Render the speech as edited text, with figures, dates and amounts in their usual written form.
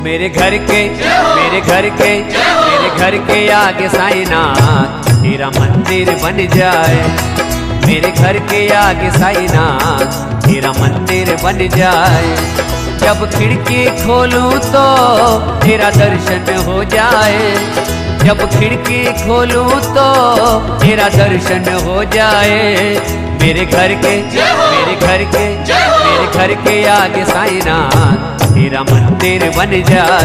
मेरे घर के आगे साईनाथ तेरा मंदिर बन जाए। मेरे घर के आगे साईनाथ तेरा मंदिर बन जाए। जब खिड़की खोलूं तो तेरा दर्शन हो जाए। जब खिड़की खोलूं तो तेरा दर्शन हो जाए। मेरे घर के आगे साईनाथ तेरा मंदिर बन जाए।